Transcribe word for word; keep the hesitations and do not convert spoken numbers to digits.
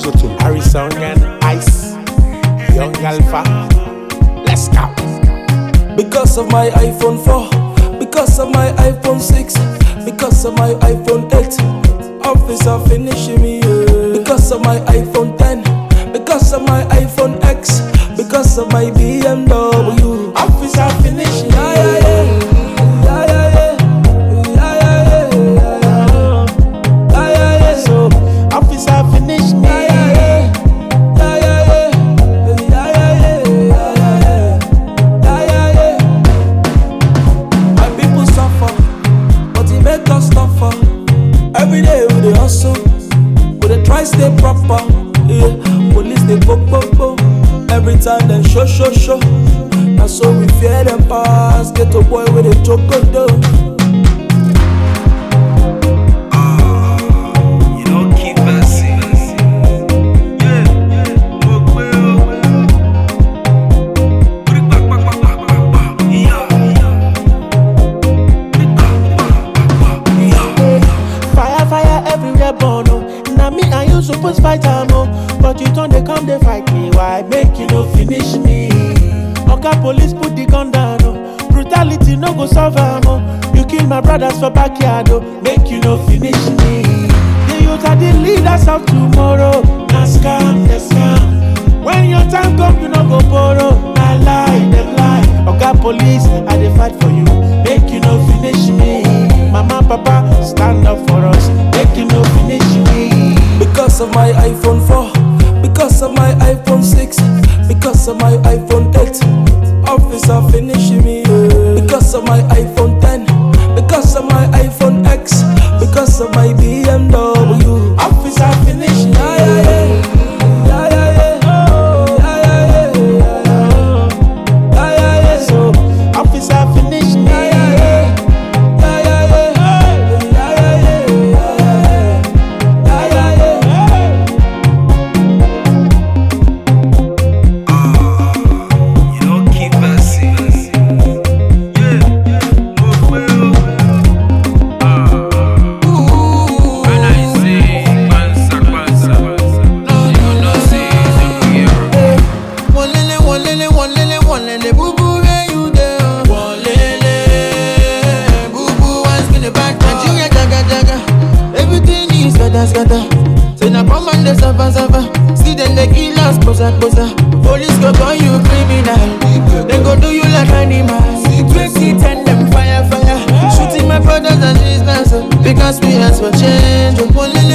Lesotho, Arizona and Ice, Young Alpha. Let's go. Because of my iPhone four, because of my iPhone six, because of my iPhone eight, officer finishing me. Yeah. Because of my iPhone ten, because of my iPhone X, because of my B M W, officer finishing me. Yeah, yeah, yeah. Yeah, yeah, yeah. Yeah, yeah, yeah. Yeah, yeah, yeah. So, officer finish me. Yeah, yeah, yeah. Yeah, yeah, yeah. Yeah, yeah, yeah. Yeah, yeah, yeah. My people suffer, but it make us tougher. Every day we dey hustle, we dey try stay proper. Yeah, police they go go go. Every time they show show show. Now so we fear them pass. Get a boy with a chocolate. Now me and you suppose fight am oh, but you turn they come they fight me. Why make you no finish me? Oga police put the gun down oh, brutality no go solve am oh. You kill my brothers for backyard oh, make you no finish me. The youth are the leaders of tomorrow. Na scam, the scam. When your time come you no go borrow. Na lie, them lie. Oga police I dey fight for you, make you no finish me. Mama, papa, stand up for us, make you no finish me. Because of my iPhone four, because of my iPhone six, because of my iPhone eight, officer finishing me. Yeah. Because of my iPhone ten, because of my iPhone X, because of my B M W, officer finishing me. Yeah, yeah, yeah. Yeah, yeah, yeah. Yeah, yeah, yeah. Yeah, yeah, yeah. So, officer finish me. Yeah, yeah, yeah. Yeah, yeah, yeah. Yeah, yeah, yeah. Yeah, yeah, yeah. Say na come and dey suffer suffer. See them dey kill us closer closer. Police go call you criminal, they go do you like animals. Twenty ten them fire fire, shooting my brothers and sisters because we ask for change.